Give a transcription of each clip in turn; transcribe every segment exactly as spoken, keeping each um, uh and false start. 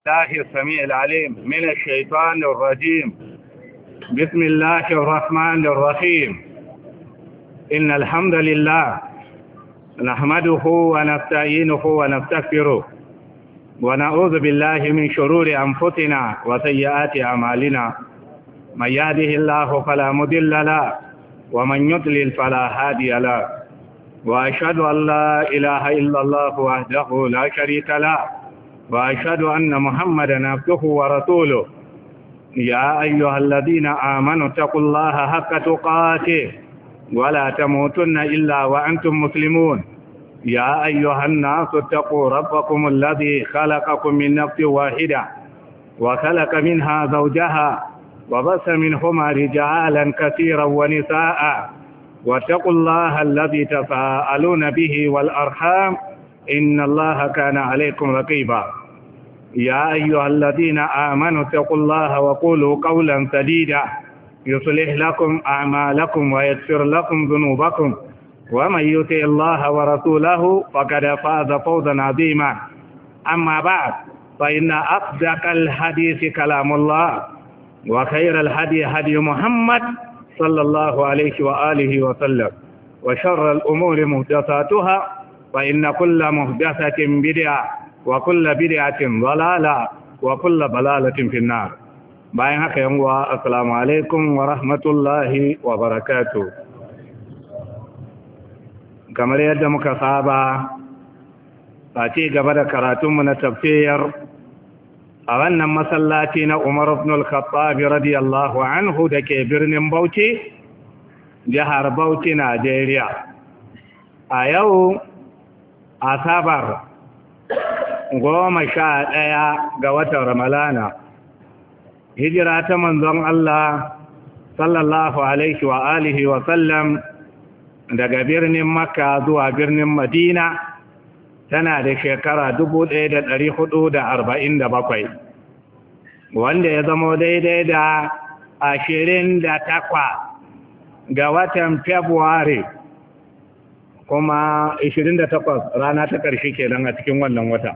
الله السميع العليم من الشيطان الرجيم. بسم الله الرحمن الرحيم. إن الحمد لله نحمده ونستعينه ونستغفره ونعوذ بالله من شرور أنفسنا وسيئات أعمالنا. من يهده الله فلا مضل له ومن يضلل فلا هادي له، وأشهد أن لا إله إلا الله وحده لا شريك له، وأشهد أن محمدا عبده ورسوله. يا أيها الذين آمنوا اتقوا الله حق تقاته ولا تموتن إلا وأنتم مسلمون. يا أيها الناس اتقوا ربكم الذي خلقكم من نفس واحدة وخلق منها زوجها وبث منهما رجالا كثيرا ونساء، واتقوا الله الذي تساءلون به والأرحام إن الله كان عليكم رقيبا. يا أيها الذين آمنوا اتقوا الله وقولوا قولا سديدا يصلح لكم أعمالكم ويغفر لكم ذنوبكم، ومن يطع الله ورسوله فقد فاز فوزا عظيما. أما بعد، فإن أصدق الحديث كلام الله، وخير الهدي هدي محمد صلى الله عليه وآله وسلم، وشر الأمور محدثاتها، فإن كل محدثة بدعة وكل بدعة ضلالة وكل ضلالة في النار. bayan haka yan uwa, assalamu alaikum wa rahmatullahi wa barakatuh. Kamar yadda muka saba a ci gaba da karatunmu na tafsir a wannan masallaci na Umar ibn al-Khattab radiyallahu anhu da ke birnin Bauchi, jihar Bauchi, Najeriya. A yau Asabar goma sha ɗaya ga watan Ramalana, hijira ta manzon Allah sallallahu alaihi wa alihi wa sallam daga birnin Makka zuwa birnin Madina tana da shekara dubu ɗaya da ɗari hudu da arba'in da bakwai, wanda ya zama daidai da ashirin da takwa ga watan Februari, kuma ashirin da takwas rana ta ƙarshe kenan a cikin wannan wata.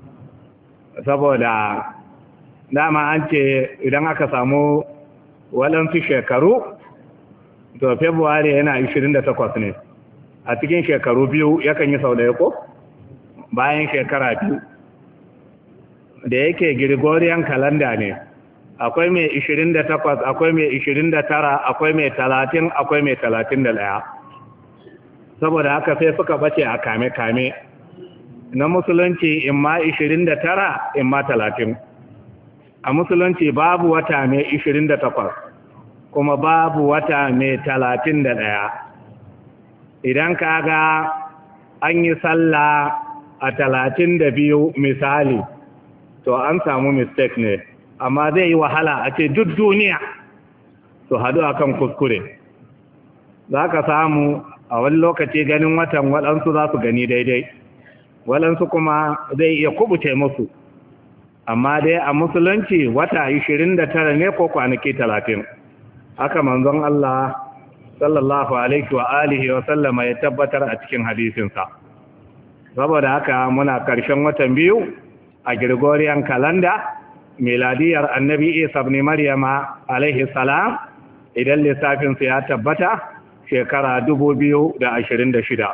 Saboda dama an ce idan aka samu waɗansu shekaru, to Februari yana ashirin da takwas ne, a cikin shekaru biyu yakan yi sau ɗaya ko bayan shekara biyu. Da yake Gregorian calendar ne, akwai mai ashirin da takwas, akwai mai ashirin da tara, akwai mai talatin, akwai mai talatin da ɗaya. Saboda haka sai suka bace a kame-kame na musulunci, in ma ashirin da tara in ma talatin. A musulunci babu wata mai ashirin da takwas kuma babu wata mai talatin da ɗaya. Idan ka ga an yi sallah a talatin da biyu misali, to an samu mistake ne, amma zai yi wahala a ce duk duniya su haɗu a kan kuskure. Za ka samu a wani lokaci ganin watan waɗansu za su gani daidai, waɗansu kuma zai iya kubuce musu. Amma dai a musulunci wata ashirin da tara ne ko kwanaki talatin, haka manzon Allah sallallahu alaihi wa alihi wa sallama ya tabbatar a cikin hadisinsa. Saboda haka muna ƙarshen watan biyu a Gregorian calendar, miladiyar annabi Isa ibn Maryama alaihi salam, idan lissafinsa ya tabbata shekara dubu biyu da ashirin da shida.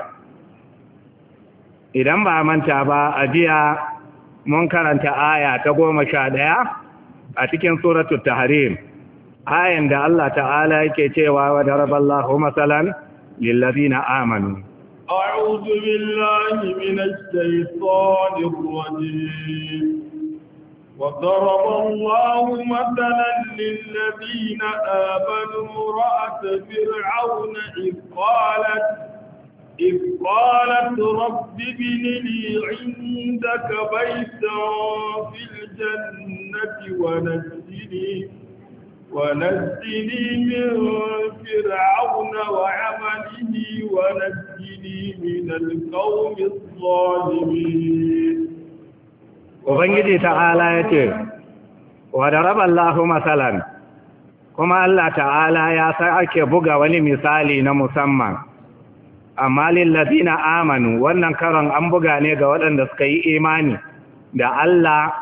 Idan ba manta ba, a jiya mun karanta aya ta goma sha ɗaya a cikin suratul tahrim, ayan da Allah ta'ala yake cewa wa daraballahu masalan lillazina amanu. أعوذ بالله من الشيطان الرجيم. وضرب الله مثلا للذين آمنوا امرأة فرعون إذ قالت إذ قالت رب ابن لي عندك بيتا في الجنة ونجني ونجني من فرعون وعمله ونجني من القوم الظالمين. Ubangiji ta'ala ya ce, wa daraba Allahu masalan, kuma Allah ta'ala ya sa ake buga wani misali na musamman. Amma lillazina amanu, wannan karon an buga ne ga waɗanda suka yi imani da Allah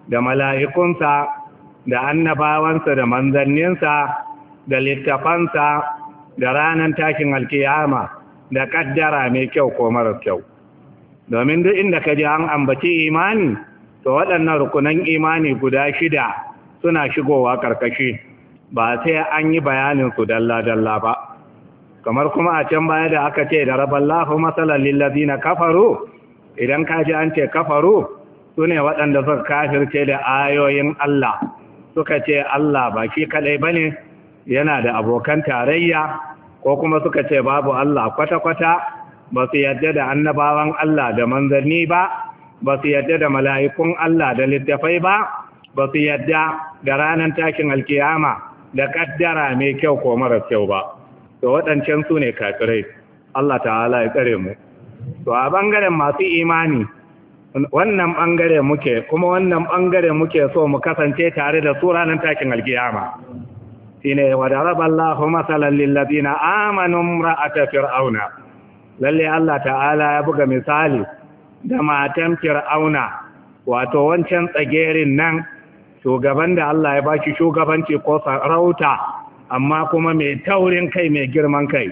da mala'ikunsa da annabawansa da manzanninsa da littafansa da ranar takin alkiyama da kaddara mai kyau ko mara kyau. Domin duk inda ka ji an ambaci imani, to waɗannan rukunan imani guda shida suna shigowa ƙarƙashi, ba sai an yi bayanin su dalla-dalla ba. Kamar kuma a can baya da aka ce da raballahu matsalar lillazina kafaru, idan ka ji an ce kafaru su ne waɗanda suka kafirce da ayoyin Allah, suka ce Allah ba shi kaɗai ba ne, yana da abokan tarayya, ko kuma suka ce babu Allah kwata-kwata, ba su yadda da annabawan Allah da manzanni ba, ba su yadda da mala'ikun Allah da littafai ba, ba su yadda da ranar takin alkiyama da kaddara mai kyau ko mara kyau ba. To waɗancan su ne kafirai, Allah ta'ala ya tsare mu. To a ɓangaren masu imani, wannan ɓangare muke, kuma wannan ɓangare muke so mu kasance tare da su ranar takin alkiyama. Shi ne, wa da raba Allah matsalar lillazina amanun ra'ata fir'auna. Lalle Allah ta'ala ya buga misali da matan fir'auna, wato wancan tsagerin nan, shugaban da Allah ya bashi shugabanci ko sarauta, amma kuma mai taurin kai mai girman kai.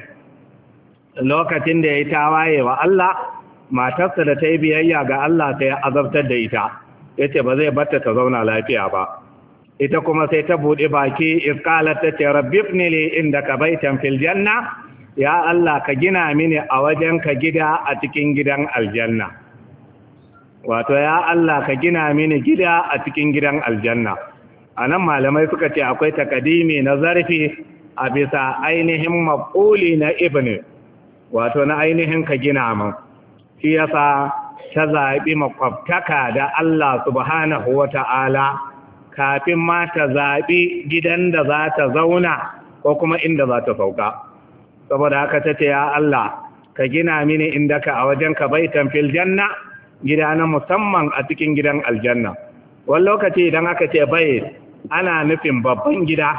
Lokacin da ya yi tawaye wa Allah, matarsa da ta yi biyayya ga Allah sai ya azabtar da ita, ya ce ba zai batta ta zauna lafiya ba. Ita kuma sai ta buɗe baki iskalar ta ce, rabbi ibnili inda ka baitan fil janna, ya Allah ka gina mini a wajen ka gida a cikin gidan aljanna. Wato ya Allah ka gina mini gida a cikin gidan aljanna. A nan malamai suka ce akwai takadimi na zarfi a bisa ainihin maƙuli na ibn, wato na ainihin ka gina min. Shi yasa ta zaɓi makwabtaka da Allah subhanahu wa ta'ala kafin ma ta zaɓi gidan da za ta zauna ko kuma inda za ta sauka. Saboda haka ta ce ya Allah ka gina mini inda ka a wajen ka baitan fil janna, gida na musamman a cikin gidan aljanna. Wani lokaci idan aka ce bai ana nufin babban gida,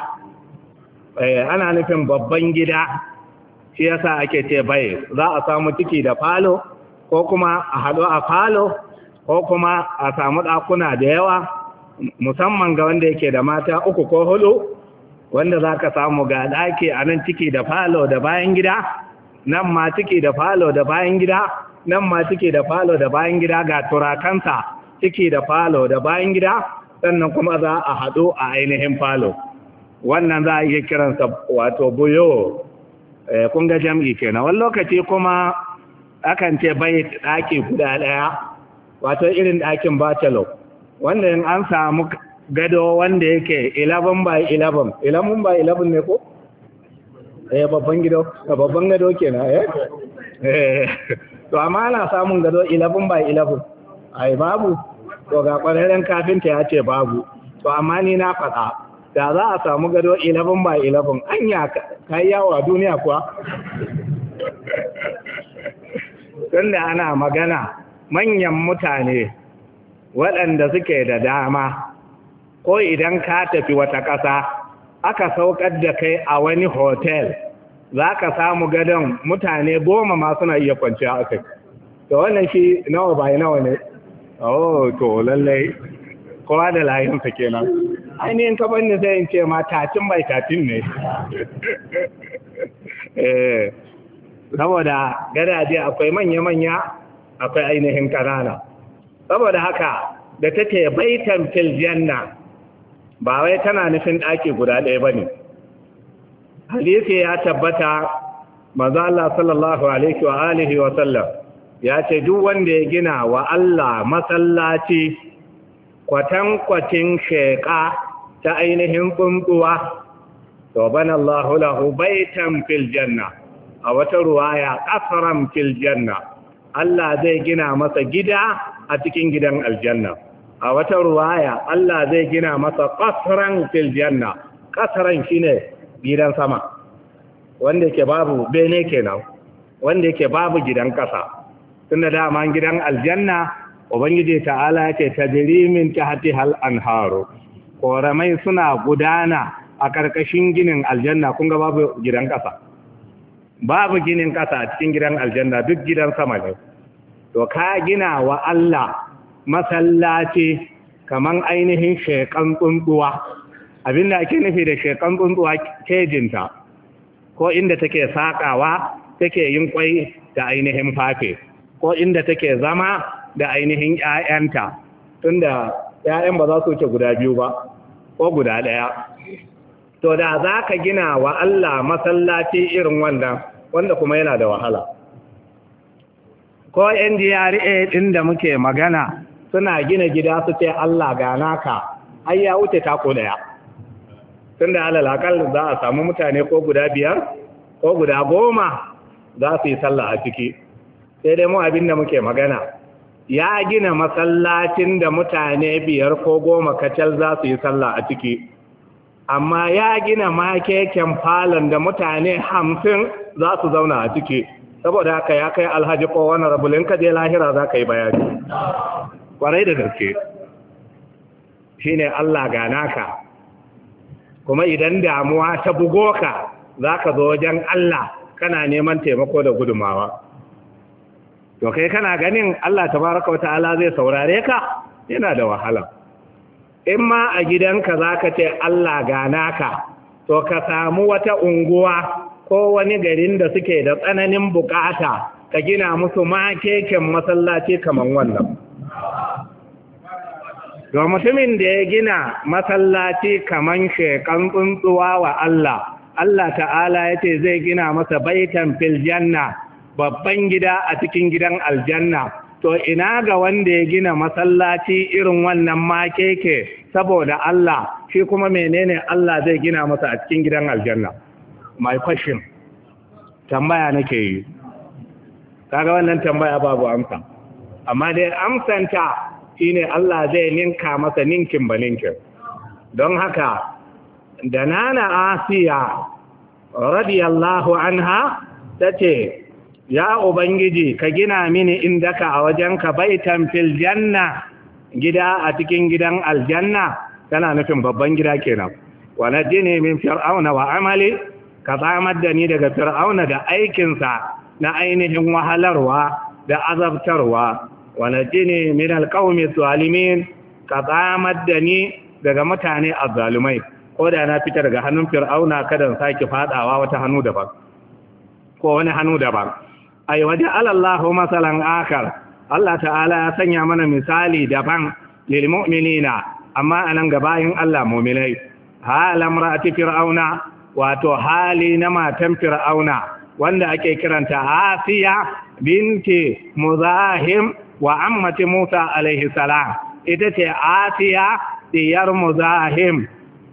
ana nufin babban gida, shi yasa ake ce bai. Za a samu ciki da falo, ko kuma a haɗu a falo, ko kuma a samu ɗakuna da yawa, musamman ga wanda yake da mata uku ko hudu, wanda za ka samu ga ɗaki a nan ciki da falo da bayan gida, nan ma ciki da falo da bayan gida, nan ma ciki da falo da bayan gida, ga turakansa ciki da falo da bayan gida, sannan kuma za a haɗu a ainihin falo. Wannan za a iya kiransa wato buyo, kun ga jam'i kenan. Wani lokaci kuma akan ce bai ɗaki guda ɗaya, wato irin ɗakin bachelor, wanda in an samu gado wanda yake eleven by eleven, eleven by eleven ne ko? Eh babban gido, babban gado kenan eh? Eh to amma ana samun gado eleven by eleven. Ai babu, to ga kwararren kafinta ya ce babu. To amma ni na faɗa, da za a samu gado eleven by eleven, anya kai yawo a duniya kuwa? Tunda ana magana manyan mutane waɗanda suke da dama, ko idan ka tafi wata ƙasa aka saukar da kai a wani hotel, za ka samu gadon mutane goma ma suna iya kwanciya a kai. To wannan shi nawa bai nawa ne? Oh to lallai kowa da layinsa kenan. Ainihin ka bani sai in ce ma tatin bai tatin ne. Eh saboda gadaje akwai manya-manya, akwai ainihin ƙanana. Saboda haka da take baitan fil janna, ba wai tana nufin ɗaki guda ɗaya ba ne. Hadisi ya tabbata, manzo Allah sallallahu alaihi wa alihi wa sallam ya ce duk wanda ya gina wa Allah masallaci kwatankwacin sheƙa ta ainihin tsuntsuwa, to bana Allahu lahu baitan fil janna, a wata ruwaya qasran fil janna, Allah zai gina masa gida a cikin gidan aljanna. A wata ruwaya Allah zai gina masa qasran fil janna. Qasran shine gidan sama, wanda yake babu bene kenan, wanda yake babu gidan kasa. Tunda dama gidan aljanna ubangiji ta'ala yake tajri min tahtiha al-anharu, koramai suna gudana a karkashin ginin aljanna. Kun ga babu gidan kasa, babu ginin kasa a cikin gidan aljanna, duk gidan sama ne. To ka gina wa Allah masallaci kaman ainihin shekan tsuntsuwa. Abinda ake nufi da shekan tsuntsuwa kejinta ko inda take sakawa take yin kwai da ainihin fafe ko inda take zama da ainihin ƴaƴanta, tunda ƴaƴan ba za su wuce guda biyu ba ko guda ɗaya. To da za ka gina wa Allah masallaci irin wannan, wanda kuma yana da wahala. Ko N D R A ɗin da muke magana suna gina gida su ce Allah ga naka, ai ya wuce tako ɗaya. Tunda alal akal za a samu mutane ko guda biyar ko guda goma za su yi sallah a ciki. Sai dai mu abin da muke magana, ya gina masallacin da mutane biyar ko goma kacal za su yi sallah a ciki. Amma ya gina makeken falon da mutane hamsin za su zauna a ciki. Saboda haka ya kai alhaji ko wani rabulin ka je lahira za ka yi bayani. Kwarai da gaske shi ne Allah ga naka. Kuma idan damuwa ta bugo ka za ka zo wajen Allah kana neman taimako da gudumawa. To kai kana ganin Allah tabaraka wa ta'ala zai saurare ka? Yana da wahala. In ma a gidanka za ka ce Allah ga naka, to ka samu wata unguwa ko wani garin da suke da tsananin bukata ka gina musu makeken masallaci kamar wannan. To mutumin da ya gina masallaci kamar shekan tsuntsuwa wa Allah, Allah ta'ala ya ce zai gina masa baitan fil janna, babban gida a cikin gidan aljanna. To ina ga wanda ya gina masallaci irin wannan makeke saboda Allah, shi kuma menene Allah zai gina masa a cikin gidan aljanna? My question, tambaya nake yi. Kaga wannan tambaya babu amsa. Amma dai amsanta shine Allah zai ninka masa ninkin ba ninkin. Don haka da nana Asiya radiyallahu anha tace, ya Ubangiji ka gina mini indaka a wajenka baitan fil janna, gida a cikin gidan aljanna, tana nufin babban gida kenan. Wa najini min fir'auna wa amali, ka tsamar da ni daga fir'auna da aikinsa na ainihin wahalarwa da azabtarwa. Wa najini min alqaumi zalimin, ka tsamar da ni daga mutane azzalumai. Ko da na fita daga hannun fir'auna kada sake fadawa wata hannu daban ko wani hannu daban. Ai waje alallahu masalan akar, Allah ta'ala ya sanya mana misali daban lil mu'minina, amma anan gabayin Allah mu'minai. Halam ra'ati fir'auna, wato hali na matan fir'auna wanda ake kiranta Asiya binti Muzahim wa ammati Musa alaihi salam. Ita ce Asiya diyar Muzahim.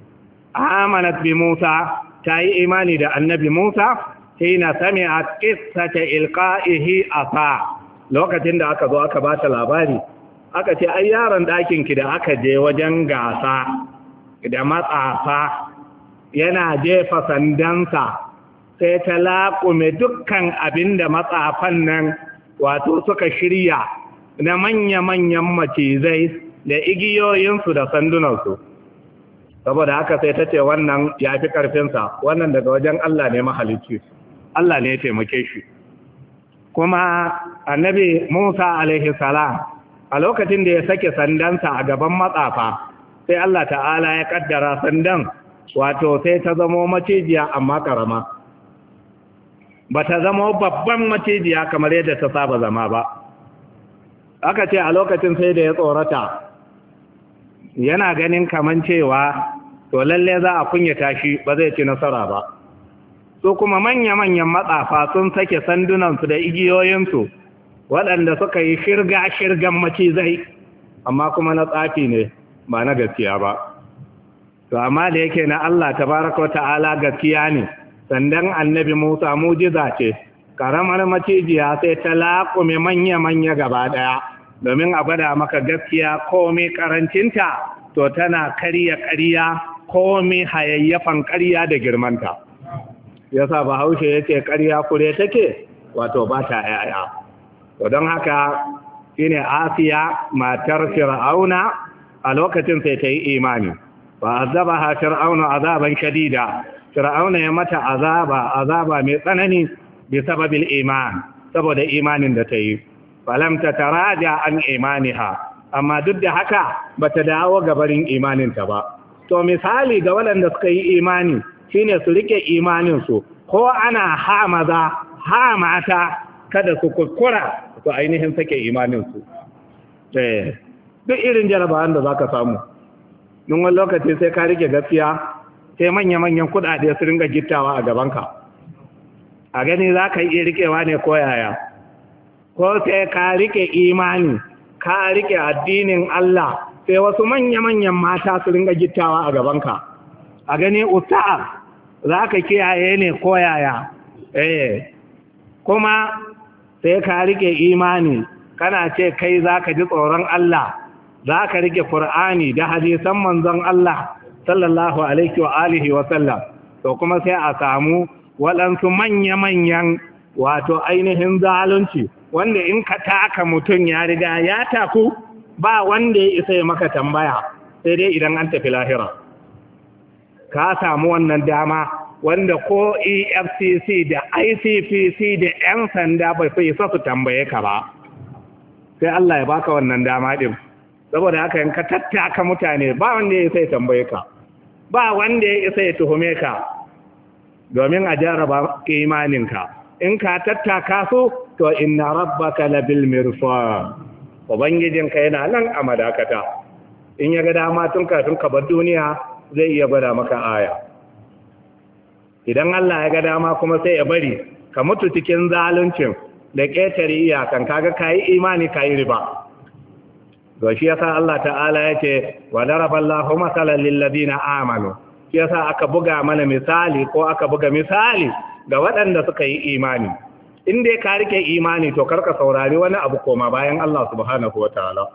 Amanat bi Musa, ta yi imani da annabi Musa hina sami'at qissata ilqa'ihi asa, lokacin da aka zo aka ba ta labari aka ce ai yaron ɗakin ki da aka je wajen gasa da matsafa yana jefa sandansa, sai ta laƙume dukkan abin da matsafan nan wato suka shirya na manya-manyan macizai da igiyoyinsu da sandunansu. Saboda haka sai ta ce wannan ya fi ƙarfinsa, wannan daga wajen Allah ne mahalicci, Allah ne ya taimake shi. Kuma annabi Musa alaihi salam a lokacin da ya sake sandansa a gaban matsafa, sai Allah ta'ala ya kaddara sandan wato sai ta zamo macijiya amma karama, ba ta zamo babban macijiya kamar yadda ta saba zama ba. Aka ce a lokacin sai da ya tsorata, yana ganin kaman cewa to lalle za a kunyata shi ba zai ci nasara ba. So kuma manya-manyan matsafa sun sake sandunansu da igiyoyinsu waɗanda suka yi shirga-shirgan macizai, amma kuma na tsafi ne ba na gaskiya ba. To amma da yake na Allah tabaraka ta'ala gaskiya ne, sandan annabi Musa mujiza ce, karamar macijiya sai ta laƙume manya-manya gaba ɗaya, domin a gwada maka gaskiya komai karancinta to tana karya ƙarya komai hayayyafan ƙarya da girmanta. Yasa Bahaushe ya ce ƙarya kure take, wato ba ta ‘ya'ya. To don haka shine Asiya matar Fir'auna a lokacin sai ta yi imani. Ba azaba ha Fir'auna azaban shadida. Fir'auna ya mata azaba azaba mai tsanani bi sababil iman, saboda imanin da ta yi. Falam ta taraja an imaniha, amma duk da haka bata dawo gabarin imaninta ba. To misali ga waɗanda suka yi imani shine su rike imaninsu, ko ana ha maza ha mata kada su kuskura su ainihin sake imaninsu. Eh, duk irin jarabawan da zaka samu, don wani lokaci sai ka rike gaskiya sai manya-manyan kuɗaɗe su ringa gittawa a gabanka. A gani za ka iya rikewa ne ko yaya, ko sai ka rike imani, ka rike addinin Allah, sai wasu manya-manyan mata su ringa gittawa a gabanka. A gani usta'ar za ka kiyaye ne ko yaya, eh, kuma sai ka rike imani, kana ce kai za ka ji tsoron Allah, za ka rike Kur'ani da hadisan manzon Allah sallallahu alaihi wa alihi wa sallam, to kuma sai a samu waɗansu manya-manyan wato ainihin zalunci, wanda in ka taka mutum ya riga ya taku ba wanda ya isa ya maka tambaya, sai dai idan an tafi lahira. Ka samu wannan dama wanda ko E F C C da I C P C da 'yan sanda bai fi isa su tambaye ka ba, sai Allah ya baka wannan dama din. Saboda haka in ka tattaka mutane ba wanda ya isa ya tambaye ka, ba wanda ya isa ya tuhume ka, domin a jarraba imaninka. In ka tattaka su, to inna rabbaka labil mirsad, ubangijinka yana nan a madakata. In ya ga dama tun kafin ka bar duniya zai iya gwada maka aya. Idan Allah ya ga dama kuma sai ya bari ka mutu cikin zaluncin da ƙetare iyakan, kaga kayi imani kayi riba. To shi yasa Allah ta'ala yace wa daraballahu masalan lil ladina amanu, shi yasa aka buga mana misali ko aka buga misali ga waɗanda suka yi imani. In dai ka rike imani to karka saurari wani abu koma bayan Allah subhanahu wataala.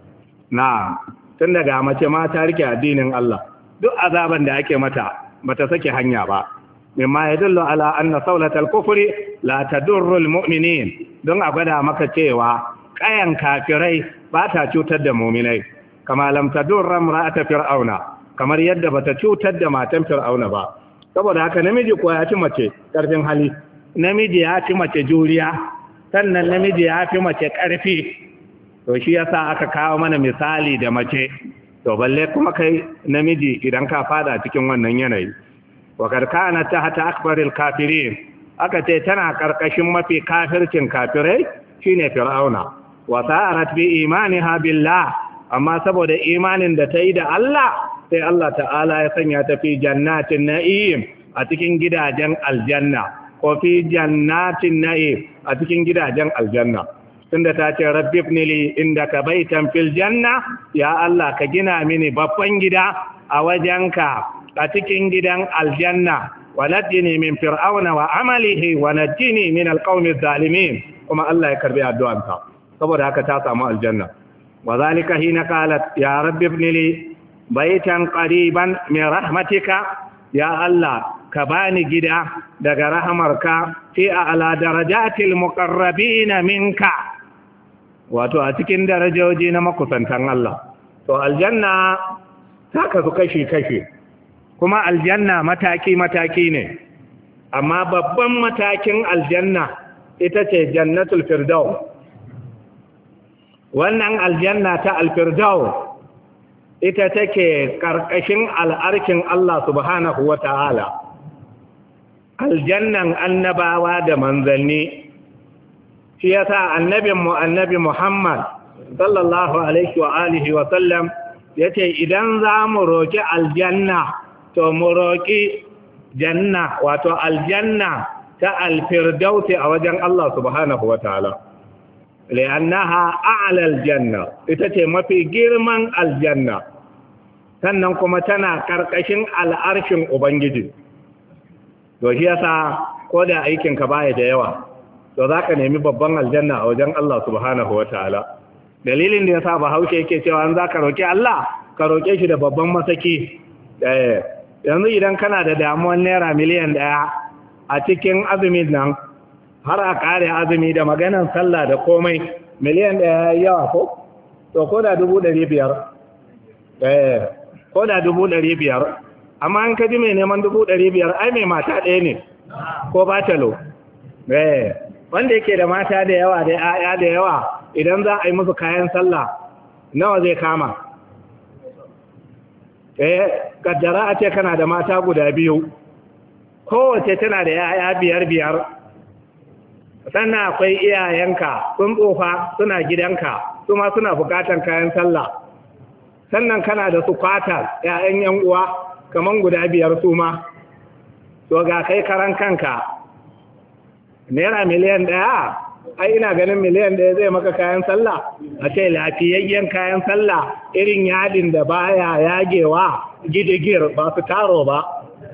Na tun daga mace ma ta rike addinin Allah, duk azaban da ake mata bata sake hanya ba. Mimma yadullu ala anna saulatal kufri la tadurru al mu'minin, don a gwada maka cewa kayan kafirai ba ta cutar da mu'minai, kama lam tadurra imra'ata fir'auna, kamar yadda bata cutar da matan fir'auna ba. Saboda haka namiji ko ya ci mace karfin hali, namiji ya ci mace juriya, sannan namiji ya fi mace karfi. To shi yasa aka kawo mana misali da mace, to balle kuma kai namiji idan ka fada cikin wannan yanayi. wa karkana ta hata akbaril kafirin, aka ce tana karkashin mafi kafircin kafirai shine fir'auna. wa sa'arat bi imaniha billah, amma saboda imanin da ta yi da Allah sai Allah ta'ala ya sanya ta fi jannatin na'im, a cikin gidajen aljanna, ko fi jannatin na'im, a cikin gidajen aljanna. Tunda ta ce rabbi ibnili indaka baitan fil janna, ya Allah ka gina mini babban gida a wajenka a cikin gidan aljanna, wa najjini min fir'auna wa amalihi wa najjini min alqawmi zalimin. Kuma Allah ya karbi addu'anta, saboda haka ta samu aljanna. wa zalika hina qalat ya rabbi ibnili baitan qariban min rahmatika, ya Allah ka bani gida daga rahamarka fi a'la darajatil muqarrabin minka, wato a cikin darajoji na makusantan Allah. To aljanna ta kasu kashi-kashi, kuma aljanna mataki-mataki ne, amma babban matakin aljanna ita ce jannatul firdaus. Wannan aljanna ta alfirdaus ita take karkashin al'arkin Allah subhanahu wa ta'ala, aljannan annabawa da manzanni. Shi yasa annabinmu annabi Muhammad sallallahu alaihi wa alihi wa sallam yace idan za mu roki aljanna to mu roki janna, wato aljanna ta alfirdausi a wajen Allah subhanahu wa ta'ala, li'annaha a'la aljanna, ita ce mafi girman aljanna, sannan kuma tana karkashin al'arshin ubangiji. To shi yasa ko da aikinka baya da yawa, to za ka nemi babban aljanna a wajen Allah subhanahu wa ta'ala. Dalilin da ya sa Bahaushe yake cewa an za ka roƙi Allah, ka roƙe shi da babban masaki. Yanzu idan kana da damuwan naira miliyan ɗaya a cikin azumin nan, har a ƙare azumi da maganan sallah da komai, miliyan ɗaya ya yawa ko? To ko da dubu ɗari biyar. Ko da dubu ɗari biyar. Amma an kaji mai neman dubu ɗari biyar, ai mai mata ɗaya ne, ko batalo. Wanda yake da mata da yawa da ‘ya'ya da yawa, idan za a yi musu kayan sallah nawa zai kama? eh kaddara a ce kana da mata guda biyu, kowace tana da yaya biyar biyar, sannan akwai iyayenka sun tsofa suna gidanka su ma suna bukatan kayan sallah, sannan kana da su kwata yayan yan uwa kaman guda biyar su ma, to ga kai karan kanka naira miliyan ɗaya, ai ina ganin miliyan ɗaya zai maka kayan sallah, a ce lafiyayyen kayan sallah irin yadin da baya yagewa gidigir ba su taro ba.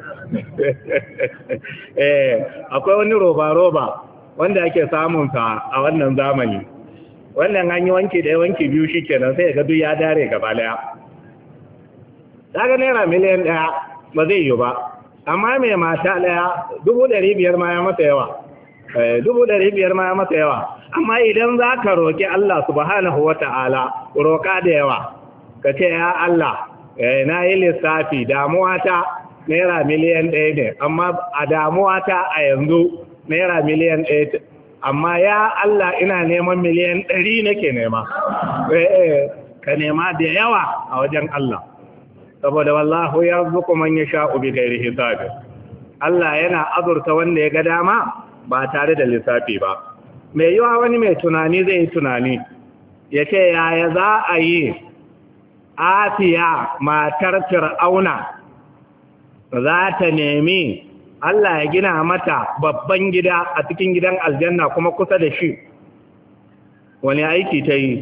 eh akwai wani roba-roba wanda ake samunsa a wannan zamani, wannan an yi wanki da wanki biyu shi kenan sai ga duk ya dare gaba daya. daga naira miliyan ɗaya ba zai yi ba, amma mai mata ɗaya dubu ɗari biyar ma ya mata yawa, dubu ɗari biyar ma ya mata yawa. Amma idan za ka roƙi Allah subhanahu wa ta'ala roƙa da yawa, ka ce ya Allah na yi lissafi damuwata naira miliyan ɗaya ne, amma a damuwata a yanzu naira miliyan ɗaya, amma ya Allah ina neman miliyan ɗari nake nema. Ka nema da yawa a wajen Allah, saboda wallahu ya zuku man ya sha'u bi gairi hisabi. Allah yana azurta wanda ya ga dama ba tare da lissafi ba. Mai yiwa wani mai tunani zai yi tunani ya ce yaya za a yi Asiya matar Fir'auna za ta nemi Allah ya gina mata babban gida a cikin gidan aljanna kuma kusa da shi, wani aiki ta yi,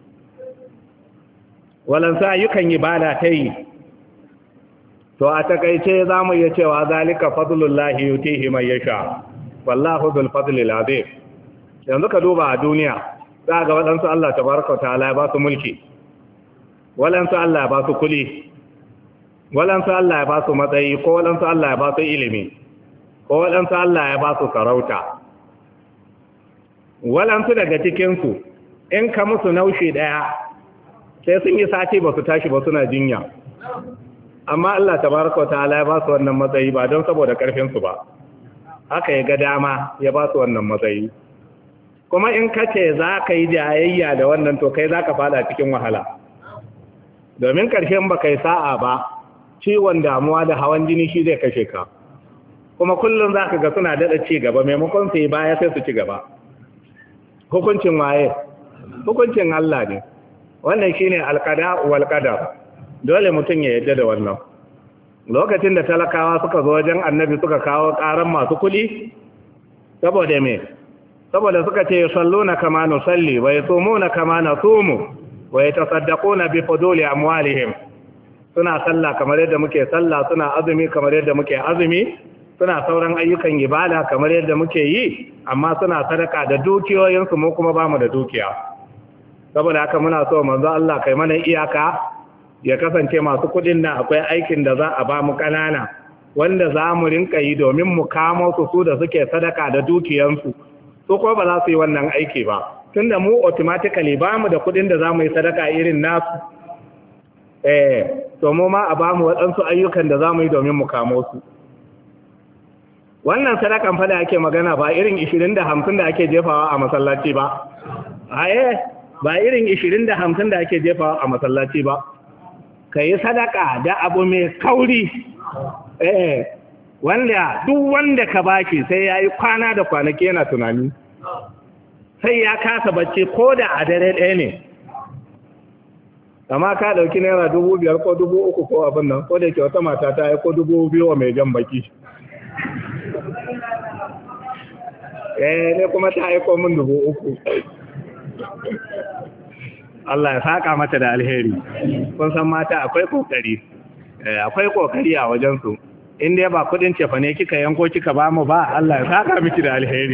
walansa ayyukan ibada ta yi. To a takaice za mu iya cewa zalika fadlullahi yutihi man yasha wallahu dhul fadlil azim. Yanzu ka duba a duniya za ga waɗansu Allah tabaraka ta'ala ya ba su mulki, waɗansu Allah ya ba su kuli, waɗansu Allah ya ba su matsayi, ko waɗansu Allah ya ba su ilimi, ko waɗansu Allah ya ba su sarauta. Waɗansu daga cikinsu in ka musu naushi ɗaya sai sun yi sati ba su tashi ba suna jinya, amma Allah tabaraka ta'ala ya ba su wannan matsayi ba don saboda ƙarfinsu ba, haka ya ga dama ya ba su wannan matsayi. Kuma in ka ce za ka yi jayayya da wannan to kai za ka fada cikin wahala, domin ƙarshen ba kai sa'a ba ciwon damuwa da hawan jini shi zai kashe ka, kuma kullum za ka ga suna daɗa ci gaba maimakon su yi baya sai su ci gaba. Hukuncin waye? Hukuncin Allah ne. Wannan shi ne alƙada wal qadar, dole mutum ya yarda da wannan. Lokacin da talakawa suka zo wajen annabi suka kawo ƙaran masu kuɗi, saboda me? Saboda suka ce salluna kama nusalli wa yasumuna kama nasumu wa yatasaddaquna bi fuduli amwalihim. Suna sallah kamar yadda muke sallah, suna azumi kamar yadda muke azumi, suna sauran ayyukan ibada kamar yadda muke yi, amma suna sadaka da dukiyoyinsu mu kuma bamu da dukiya. Saboda haka muna so manzo Allah kai mana iyaka ya kasance masu kudin nan akwai aikin da za a ba mu kanana wanda za mu rinka yi domin mu kamo su su da suke sadaka da dukiyansu. Su ko ba za su yi wannan aiki ba, tunda mu automatically ba mu da kudin da za mu yi sadaka irin nasu. Eh, to mu ma a ba mu waɗansu ayyukan da za mu yi domin mu kamo su. Wannan sadakan fa da ake magana ba irin ishirin da hamsin da ake jefawa a masallaci ba. Aye, ba irin ishirin da hamsin da ake jefawa a masallaci ba. Ka yi sadaka da abu mai kauri. Eh, wanda duk wanda ka baki sai ya yi kwana da kwanaki yana tunani, sai ya kasa bacci ko da a dare ɗaya ne. Amma ka ɗauki naira dubu biyar ko dubu uku ko abin nan, ko da ke wata mata ta yi ko dubu biyu wa mai jan baki. Eh, ne kuma ta aiko min dubu uku. Allah ya saka mata da alheri. Kun san mata akwai kokari, akwai kokari a wajensu. In dai ba kudin cefa ne kika yanko kika ba mu ba, Allah ya saka miki da alheri.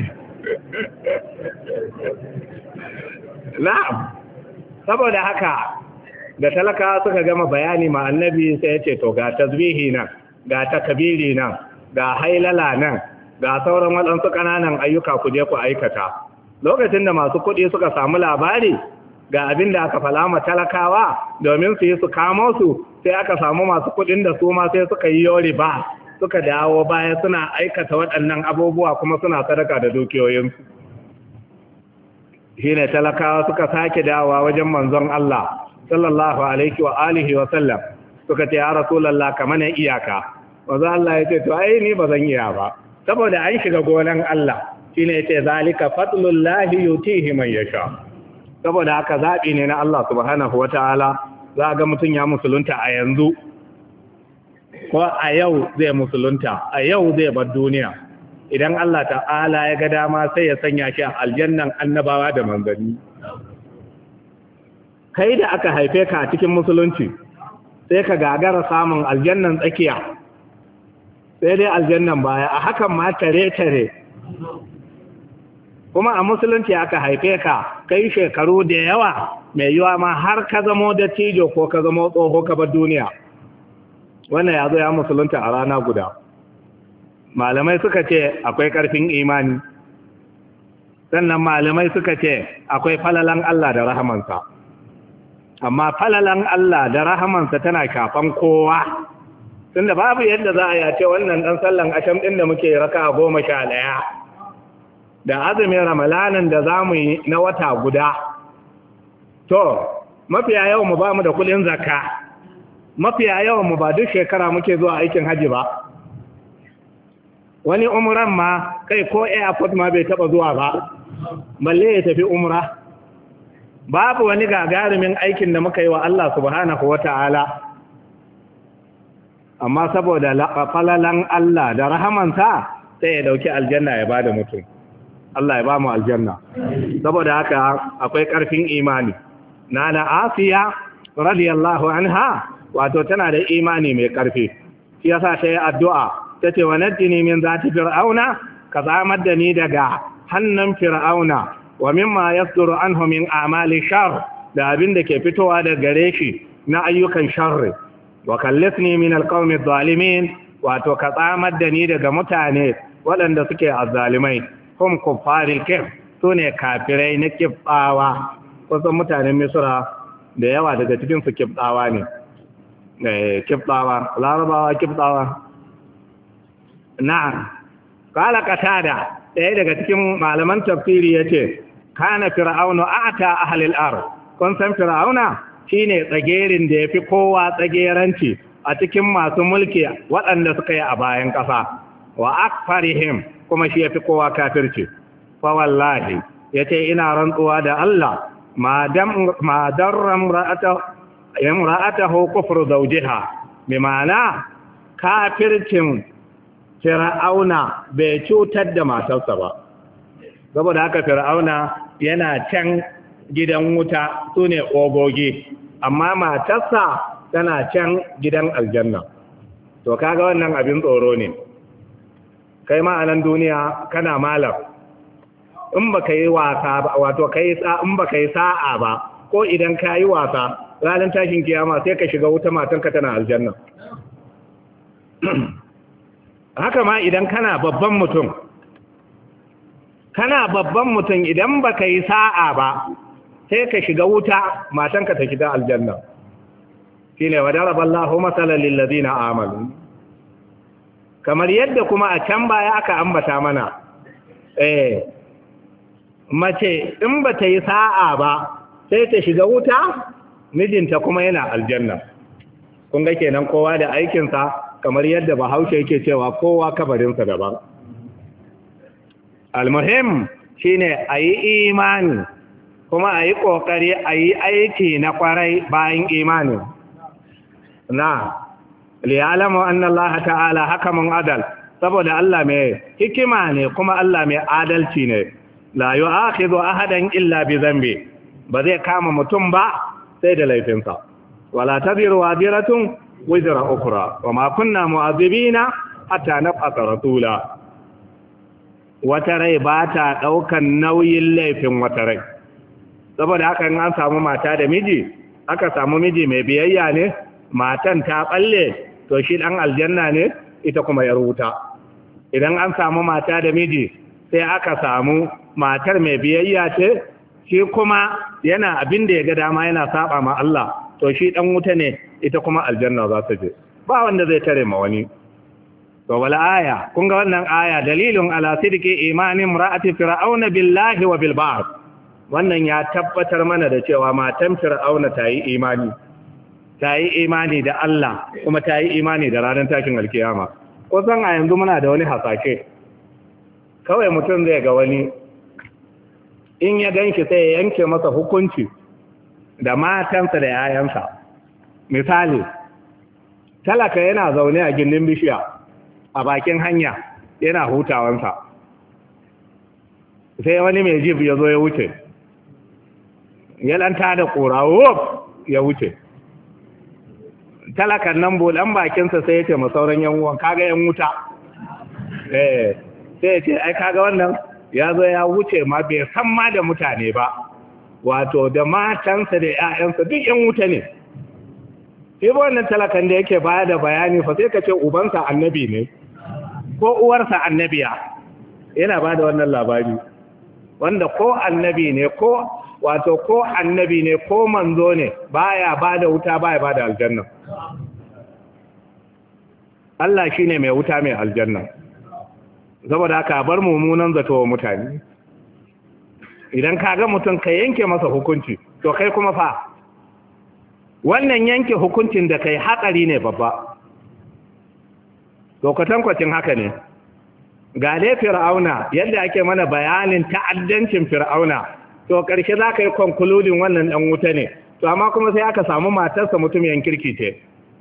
Na'am. Saboda haka da talaka suka gama bayani ma annabi sai ya ce to ga tasbihi nan, ga takbiri nan, ga hailala nan, ga sauran waɗansu ƙananan ayyuka ku je ku aikata. Lokacin da masu kuɗi suka samu labari ga abin da aka falama talakawa domin su yi su kamo su, sai aka samu masu kuɗin da su ma sai suka yi yori ba, suka dawo baya suna aikata waɗannan abubuwa kuma suna sadaka da dukiyoyinsu. Shi ne talakawa suka sake dawowa wajen manzon Allah sallallahu alaihi wa alihi wa sallam suka ce ya rasulullah kamar ne iyaka manzo Allah ya ce to ai ni bazan iya ba saboda an shiga gonan Allah shine yace zalika fadlullahi yutihi man yasha saboda haka zabi ne na Allah subhanahu wataala za ga mutun ya musulunta a yanzu ko a yau zai musulunta a yau zai bar duniya idan Allah ta'ala ya ga dama sai ya sanya shi a aljannan annabawa da manzanni kai da aka haife ka a cikin musulunci sai ka gagara samun aljannan tsakiya sai dai aljannan baya a hakan ma tare-tare kuma a musulunci aka haife ka kai shekaru da yawa mai yiwa ma har ka zamo da tijo ko ka zamo tsoho ka bar duniya wannan ya zo ya musulunta a rana guda malamai suka ce akwai ƙarfin imani sannan malamai suka ce akwai falalan Allah da rahamansa amma falalan Allah da rahamansa tana shafan kowa tunda babu yadda za a yace wannan dan sallan asham din da muke raka goma sha ɗaya da azumin ramalanin da zamu yi na wata guda to mafiya yawan mu ba mu da kudin zakka mafiya yawan mu ba duk shekara muke zuwa aikin haji ba wani umran ma kai ko airport ma bai taba zuwa ba balle ya tafi umra babu wani gagarumin aikin da muka yi wa Allah subhanahu wata'ala amma saboda falalan Allah da rahamansa sai ya dauki aljanna ya bada mutum Allah ya ba mu aljanna saboda haka akwai karfin imani nana Asiya radiyallahu anha wato tana da imani mai karfi shi yasa ta yi addu'a tace wa najini min zati fir'auna ka zamar da ni daga hannun fir'auna wa mimma yasduru anhu min a'mali shar da abin da ke fitowa da gare shi na ayyukan sharri wa kallisni min alqawmi adh-dhalimin wato ka tsamar da ni daga mutane waɗanda suke azzalimai hum kuffaril kif sune kafirai na kibbawa kusan mutanen misra da yawa daga cikin su kibbawa ne eh kibbawa larabawa kibbawa na'am qala qatada ɗaya daga cikin malaman tafsiri yace kana fir'aunu a'ta ahlil ard kun san fir'auna shine tsagerin da yafi kowa tsageranci a cikin masu mulki waɗanda suka yi a bayan ƙasa wa akfarihim kuma shi yafi kowa kafirci fa wallahi yace ina rantsuwa da Allah ma dam ma darram ra'ata imra'atahu kufru zawjiha bi ma'ana kafircin fir'auna bai cutar da matarsa ba saboda haka fir'auna yana can gidan wuta sune ogogi amma matarsa tana can gidan aljanna to kaga wannan abin tsoro ne kai ma a nan duniya kana malam in baka yi wasa ba wato kai sa in baka yi sa'a ba ko idan ka yi wasa ranar tashin kiyama sai ka shiga wuta matanka tana aljanna haka ma idan kana babban mutum kana babban mutum idan baka yi sa'a ba sai ka shiga wuta matanka ta shiga aljanna shine wa daraballahu masalan lil ladina amanu kamar yadda kuma a can baya aka ambata mana eh mace in bata yi sa'a ba sai ta shiga wuta mijinta kuma yana aljanna kun ga kenan kowa da aikinsa kamar yadda bahaushe yake cewa kowa kabarinsa daban almuhim shine ayi imani kuma ayi kokari ayi aiki na kwarai bayan imani na liya'lamu anna Allah ta'ala hakamun adal saboda Allah mai hikima ne kuma Allah mai adalci ne la yu'akhidhu ahadan illa bi dhanbi ba zai kama mutum ba sai da laifinsa wala taziru wadiratun wizra ukhra wa ma kunna mu'adhibina hatta nab'atha rasula wata rai ba ta daukan nauyin laifin wata rai saboda haka in an samu mata da miji aka samu miji mai biyayya ne matan ta balle to shi dan aljanna ne ita kuma yar wuta idan an samu mata da miji sai aka samu matar mai biyayya ce shi kuma yana abin da ya ga dama yana saba ma Allah to shi dan wuta ne ita kuma aljanna za ta je ba wanda zai tare ma wani to wala aya kun ga wannan aya dalilun ala sidqi imani imra'ati fir'auna billahi wa bil ba'th wannan ya tabbatar mana da cewa matan fir'auna ta yi imani ta yi imani da Allah kuma ta yi imani da ranar tashin alkiyama. Kusan a yanzu muna da wani hasashe, kawai mutum zai ga wani in ya ganshi sai ya yanke masa hukunci da matansa da yayansa. Misali, talaka yana zaune a gindin bishiya a bakin hanya yana hutawansa, sai wani mai jib ya zo ya wuce, ya lanta da ƙura wuf ya wuce. Talakan nan buɗan bakinsa sai ya ce masauran yan uwan, kaga yan wuta, eh sai ya ce ai kaga wannan ya zo ya wuce ma bai san ma da mutane ba, wato da matansa da 'ya'yansa duk yan wuta ne. Sai wannan talakan da yake baya da bayani fa sai ka ce ubansa annabi ne ko uwarsa annabiya, yana ba da wannan labari, wanda ko annabi ne ko wato ko annabi ne ko manzo ne baya ba da wuta baya ba da aljanna. Allah shine mai wuta mai aljanna. Saboda haka bar mummunan zato wa mutane. Idan ka ga mutum ka yanke masa hukunci, to kai kuma fa wannan yanke hukuncin da kai hatsari ne babba. To kwatankwacin haka ne. Ga dai Fir'auna yadda ake mana bayanin ta'addancin Fir'auna, to ƙarshe za ka yi konkuludin wannan ɗan wuta ne, to amma kuma sai aka samu matarsa mutum yan kirki ce,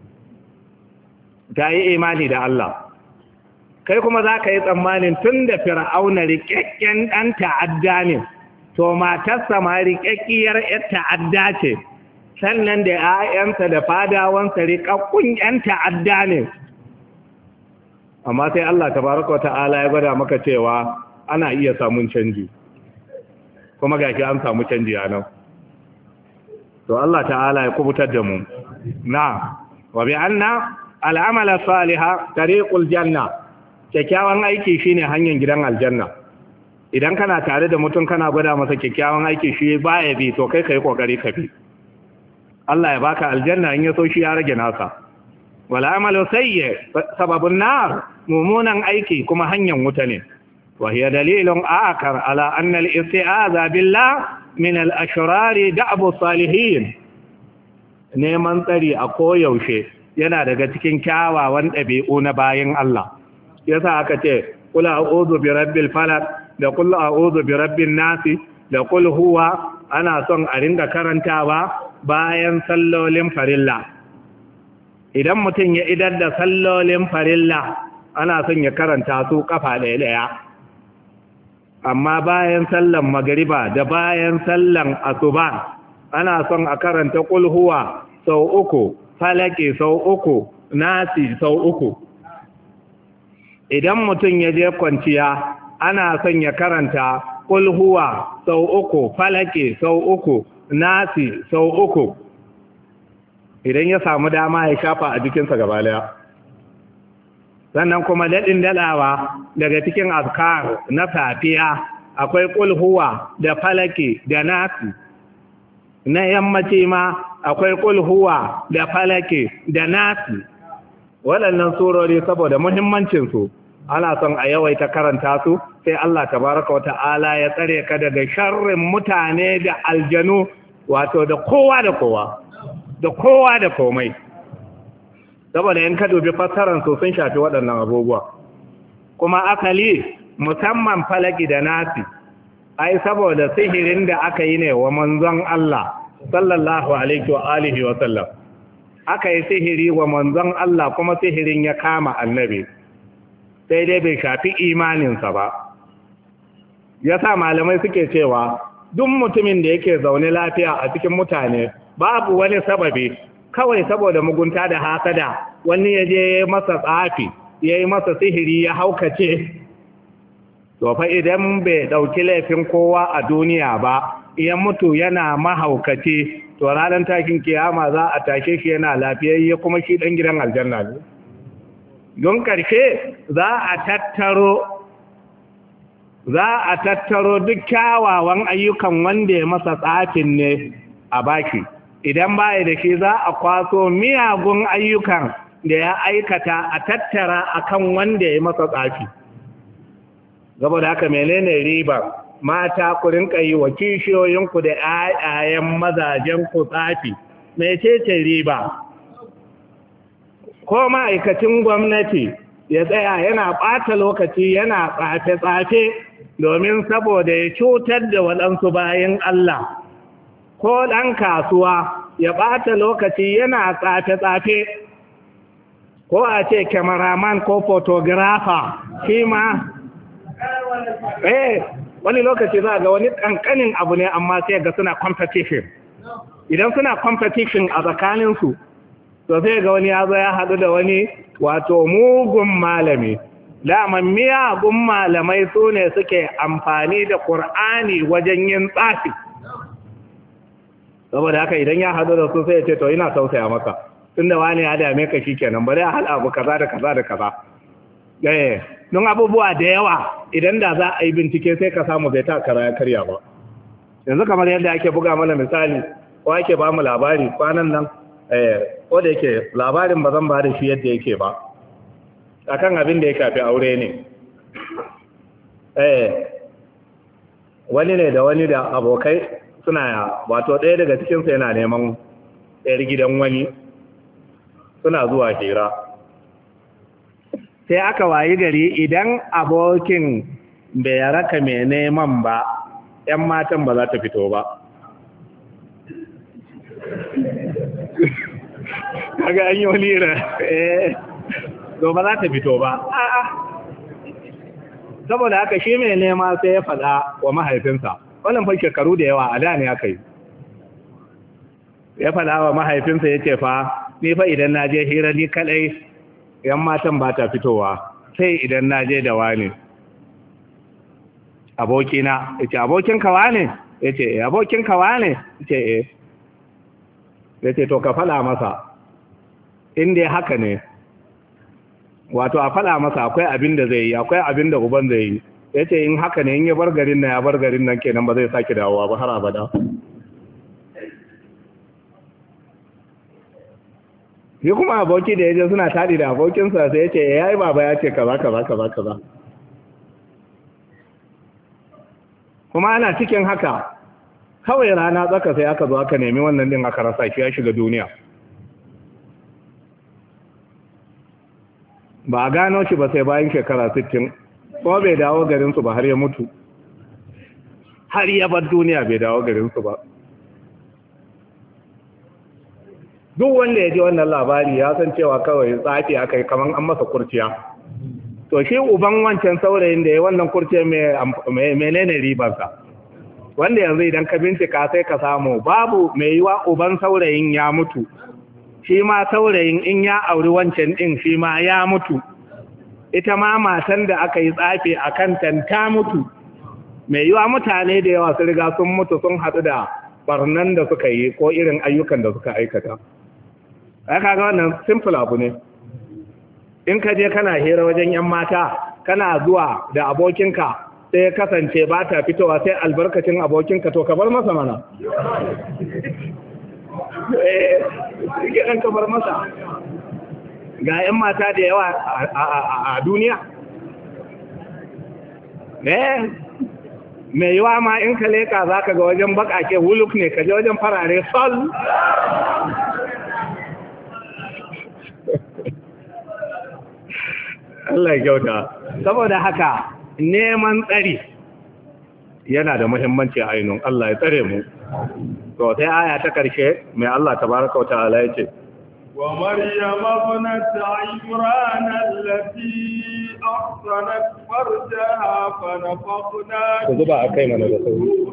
ta yi imani da Allah. Kai kuma za ka yi tsammanin tun da Fir'auna riƙaƙƙen ɗan ta'adda ne, to matarsa ma riƙaƙƙiyar ‘yar ta'adda ce, sannan da ‘ya'yansa da fadawansa riƙaƙƙun ‘yan ta'adda ne. Amma sai Allah tabaraka wa ta'ala ya gwada maka cewa ana iya samun canji. Kuma gashi an samu canji a nan. To Allah ta'ala ya kubutar da mu. Na, wa bi anna al'amala salihah tariqul janna. Kyakkyawan aiki shine hanyar gidan aljanna. Idan kana tare da mutum kana gwada masa kyakkyawan aiki shi baya bi, to kai kai kokari ka bi. Allah ya baka aljanna in ya so shi ya rage nasa. Wal amalu sayyi sababun nar, mumunan aiki kuma hanyar wuta ne. وهي دليل آخر على أن الاستعاذة بالله من الأشرار دأب الصالحين. neman tsari a koyaushe yana daga cikin kyawawan ɗabi'u na bayan Allah. Yasa aka ce qul a'udhu bi rabbil falaq da qul a'udhu bi rabbin nas da qul huwa, ana son a ringa karantawa bayan sallolin farilla. Idan mutum ya idar da sallolin farilla ana son ya karanta su kafa ɗaya ɗaya. Amma bayan sallan magariba da bayan sallan asuba ana son a karanta qul huwa sau uku, falaki sau uku, nasi sau uku. Idan mutum ya je kwanciya ana son ya karanta qul huwa sau uku, falaki sau uku, nasi sau uku. Idan ya samu dama ya shafa a jikinsa gaba daya. Sannan kuma daɗin daɗawa daga cikin azkar na safiya akwai qul huwa da falaki da nasi. Na yammaci ma akwai qul huwa da falaki da nasi. Waɗannan surori saboda muhimmancinsu ana son a yawaita karanta su, sai Allah tabaraka wa ta'ala ya tsare ka daga sharrin mutane da aljanu, wato da kowa da kowa da kowa da komai. Saboda in ka dubi fassarar su sun shafi waɗannan abubuwa. Kuma akali musamman falaki da nasi, ai saboda sihirin da aka yi ne wa manzon Allah sallallahu alaihi wa alihi wa sallam. Aka yi sihiri wa manzon Allah kuma sihirin ya kama annabi, sai dai bai shafi imaninsa ba. Yasa malamai suke cewa duk mutumin da yake zaune lafiya a cikin mutane babu wani sababi, kawai saboda mugunta da hasada wani ya je masa tsafi ya yi masa sihiri ya haukace, to fa idan bai ɗauki laifin kowa a duniya ba, idan mutu yana mahaukace, to ranar takin kiyama za a tashe shi yana lafiyayye kuma shi ɗan gidan aljanna ne. Don ƙarshe za a tattaro za a tattaro duk kyawawan ayyukan wanda ya masa tsafin ne a baki. Idan baya da shi za a kwaso miyagun ayyukan da ya aikata a tattara akan wanda ya masa tsafi. Saboda haka menene riba mata ku rinka yi wa kishiyoyinku da ƴaƴayen mazajen ku tsafi mecece riba ko ma'aikacin gwamnati ya tsaya yana ɓata lokaci yana tsafe-tsafe domin saboda ya cutar da waɗansu bayan Allah ko ɗan kasuwa ya ɓata lokaci yana tsafe-tsafe ko a ce cameraman ko photographer shi ma eh wani lokaci za ga wani ƙanƙanin abu ne amma sai ga suna competition idan suna competition a tsakaninsu to sai ga wani ya zo ya haɗu da wani wato mugun malami daman miyagun malamai su ne suke amfani da ƙur'ani wajen yin tsafi saboda haka idan ya haɗu da su sai ya ce to ina tausaya maka tun da wani ya dame ka shi kenan bari a haɗa abu kaza da kaza da kaza eh don abubuwa da yawa idan da za a yi bincike sai ka samu bai ta kara ya karya ba yanzu kamar yadda ake buga mana misali ko ake ba mu labari kwanan nan eh ko da yake labarin ba zan ba da shi yadda yake ba akan abin da ya shafi aure ne eh wani ne da wani da abokai suna wato ɗaya daga cikinsu yana neman ɗayar gidan wani suna zuwa hira sai aka wayi gari idan abokin bai raka mai neman ba ‘yan matan ba za ta fito ba kaga an yi wani ira eh to ba za ta fito ba a'a saboda haka shi mai nema sai ya faɗa wa mahaifinsa wannan fa shekaru da yawa a da ne aka yi ya faɗa wa mahaifinsa ya ce fa ni fa idan na je hira ni kadai yan matan ba ta fitowa sai idan na je da wani abokina ya ce abokin kawa ne ya ce abokin kawa ne ya ce eh ya ce to ka faɗa masa inda haka ne wato a faɗa masa akwai abin da zai yi akwai abin da uban zai yi ya ce in haka ne in ya bar garin nan ya bar garin nan kenan ba zai sake dawowa ba har abada yi kuma aboki da ya je suna taɗi da abokinsa sai ya ce ya yi baba ya ce kaza kaza kaza kaza kuma ana cikin haka kawai rana tsaka sai aka zo aka nemi wannan din aka rasa shi ya shiga duniya ba a gano shi ba sai bayan shekara sittin kuma bai dawo garinsu ba har ya mutu har ya bar duniya bai dawo garinsu ba duk wanda ya ji wannan labari ya san cewa kawai tsafi aka yi kamar an masa kurciya to shi uban wancan saurayin da ya wannan kurciya mai menene ribarsa wanda yanzu idan ka bincika sai ka samu babu mai yiwa uban saurayin ya mutu shi ma saurayin in ya auri wancan din shi ma ya mutu ita ma matan da aka yi tsafi a kan ta mutu mai yiwa mutane da yawa su riga sun mutu sun haɗu da barnan da suka yi ko irin ayyukan da suka aikata ai kaga wannan simple abu ne in ka je kana hira wajen yan mata kana zuwa da abokinka sai ya kasance ba ta fitowa sai albarkacin abokinka to ka bar masa mana eh ɗan ka bar masa ga yan mata da yawa a duniya eh mai yawa ma in ka leka za ka ga wajen bakake huluk ne ka je wajen farare sol Allah ya kyauta saboda haka neman tsari yana da muhimmanci a ainihin Allah ya tsare mu to sai aya ta karshe mai Allah tabaraka wa ta'ala yace wa maryam ibnat imran allati ahsanat farjaha fa nafakhna ku zuba akai mana da sauri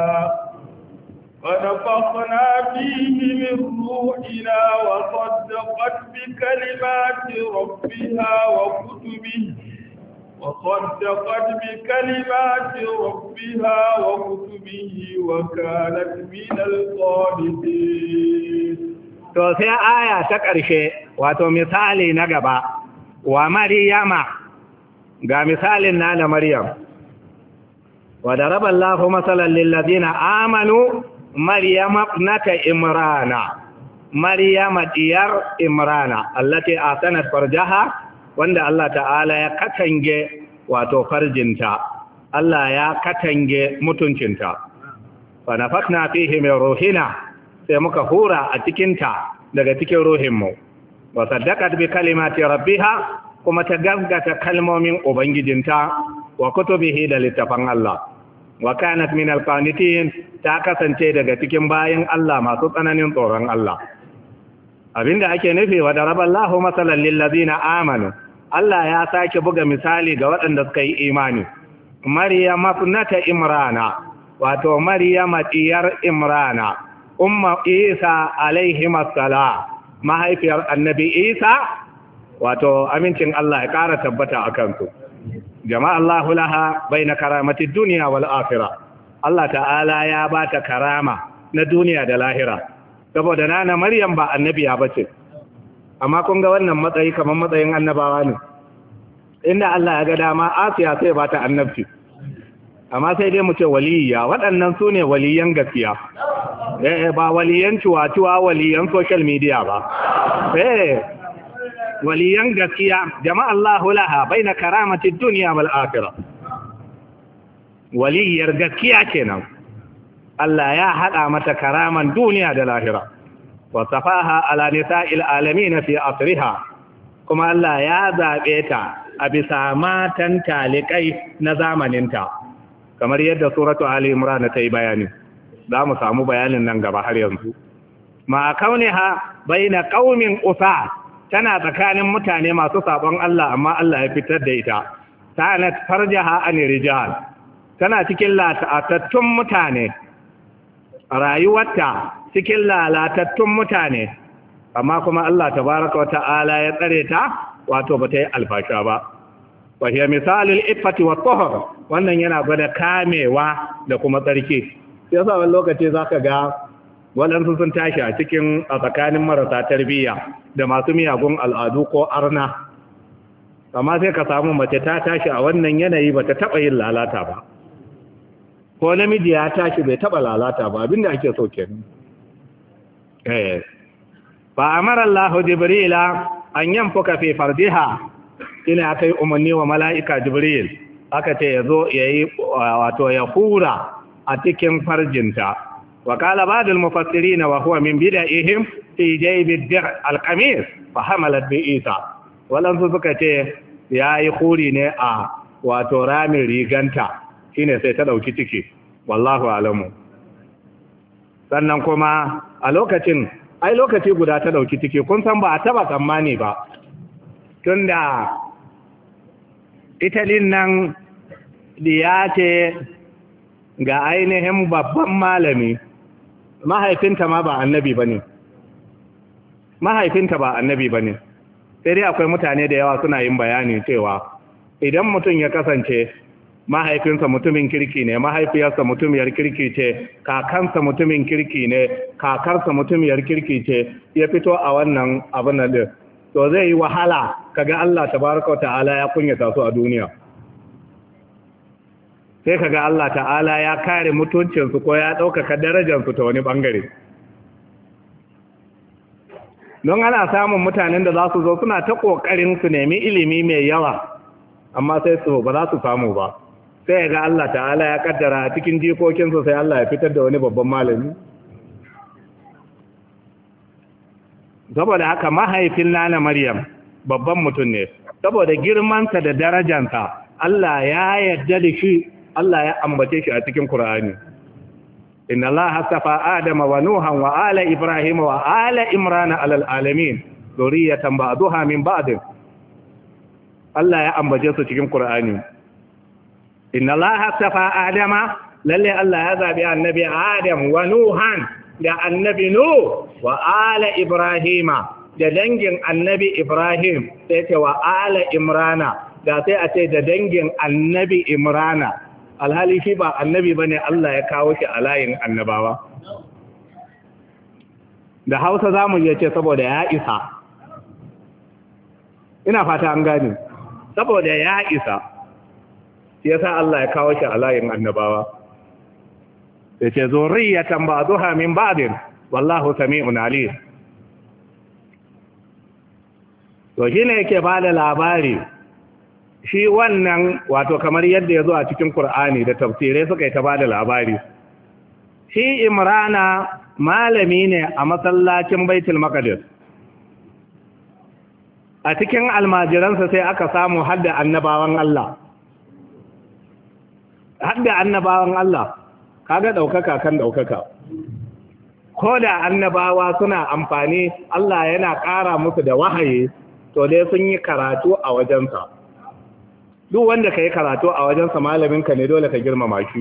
ونفخنا فيه من روحنا وصدقت بكلمات ربها وكتبه وصدقت بكلمات ربها وكتبه وكانت من القانتين. to sai aya ta ƙarshe wato misali na gaba wa maryama ga misalin na da maryam wa daraba Allahu masalan lil ladina amanu maryama ibnata imrana maryama diyar imrana allati asanat farjaha wanda Allah ta'ala ya katange wato farjinta Allah ya katange mutuncinta fa nafakna fihi min ruhina sai muka hura a cikinta daga cikin ruhinmu wa saddaqat bi kalimati rabbiha kuma ta gaskata kalmomin ubangijinta wa kutubihi da littafan Allah wa kanat min alqanitin ta kasance daga cikin bayin Allah masu tsananin tsoron Allah abinda ake nufi wa daraballahu masalan lil ladina amanu Allah ya sake buga misali ga waɗanda suka yi imani Maryam ibnata Imrana wato Maryam diyar Imrana umma Isa alaihi assalam mahaifiyar annabi Isa wato amincin Allah ya ƙara tabbata a kansu jama'a Allahu laha baina karamati dunya wal akhirah Allah ta'ala ya bata karama na duniya da lahira saboda nana Maryam ba annabiya bace amma kun ga wannan matsayi kamar matsayin annabawa ne inda Allah ya ga dama Asiya sai bata annabci amma sai dai mu ce waliyya waɗannan su ne waliyan gaskiya eh ba waliyan cuwa-cuwa waliyan social media ba eh waliyan gaskiya jama'a Allahu laha baina karamati dunya wal akhirah waliyar gaskiya kenan Allah ya hada mata karaman duniya da lahira wa safaha ala nisa'il alamin fi asriha kuma Allah ya zabe ta a bisa matan talikai na zamaninta kamar yadda suratu ali imran ta yi bayani za mu samu bayanin nan gaba har yanzu ma kauniha baina qaumin usa tana tsakanin mutane masu sabon Allah amma Allah ya fitar da ita tanat farjaha an rijal tana cikin latatattun mutane rayuwarta cikin lalatattun mutane amma kuma Allah tabaraka wata'ala ya tsare ta wato bata yi alfasha ba wa hiya misalul iffati wat tahr wannan yana gwada kamewa da kuma tsarki yasa wani lokaci zaka ga waɗansu sun tashi a cikin a tsakanin marasa tarbiyya da masu miyagun al'adu ko arna amma sai ka samu mace ta tashi a wannan yanayi ba ta taɓa yin lalata ba ko namiji ya tashi bai taɓa lalata ba abinda ake so kenan eh ba amara Allah Jibrila an yanfuka fi fardiha ina akai umarni wa mala'ika Jibril aka ce yazo yayi wato ya hura a cikin farjinta وقال بعض المفسرين وهو من بدائهم في جيب الدرع القميص فحملت بعيسى ولن سكته yayi khuri ne a wato ramin riganta shine sai ta dauki ciki wallahu alamu sannan kuma a lokacin ai lokaci guda ta dauki ciki kun san ba a taba tsammani ba tunda italin nan diya ce ga ainihin babban malami mahaifinta ma ba annabi ba ne mahaifinta ba annabi ba ne sai dai akwai mutane da yawa suna yin bayani cewa idan mutum ya kasance mahaifinsa mutumin kirki ne mahaifiyarsa mutumiyar kirki ce kakansa mutumin kirki ne kakarsa mutumiyar kirki ce ya fito a wannan abin da to zai yi wahala kaga Allah tabaraka wa ta'ala ya kunyata su a duniya sai kaga Allah ta'ala ya kare mutuncinsu ko ya ɗaukaka darajarsu ta wani ɓangare don ana samun mutanen da za su zo suna ta ƙoƙarin su nemi ilimi mai yawa amma sai su ba za su samu ba sai ga Allah ta'ala ya kaddara cikin jikokinsu sai Allah ya fitar da wani babban malami saboda haka mahaifin nana Maryam babban mutum ne saboda girmansa da darajansa Allah ya yarda da shi Allah ya ambace shi a cikin Qur'ani inna Allah hasafa Adama wa Nuhan wa ala Ibrahim wa ala Imran alal alamin zuriyatan ba'daha min ba'd Allah ya ambace su cikin Qur'ani inna Allah hasafa Adama lalle Allah ya zabi annabi Adam wa Nuhan da annabi Nuh wa ala Ibrahim da dangin annabi Ibrahim sai ce wa ala Imrana da sai a ce da dangin annabi Imrana alhali shi ba annabi ba ne Allah ya kawo shi a layin annabawa da hausa za mu iya ce saboda ya isa ina fata an gani saboda ya isa shi yasa Allah ya kawo shi a layin annabawa ya ce zurriyatan ba'dha min ba'din wallahu sami'un alim to shine yake bada labari shi wannan wato kamar yadda ya zo a cikin Kur'ani da tafsirai suka yi ta ba da labari shi Imrana malami ne a masallacin Baitul Maqdis a cikin almajiransa sai aka samu hadda annabawan Allah hadda annabawan Allah kaga daukaka kan daukaka ko da annabawa suna amfani Allah yana ƙara musu da wahayi to dai sun yi karatu a wajensa duk wanda ka yi karatu a wajensa malaminka ne dole ka girmama shi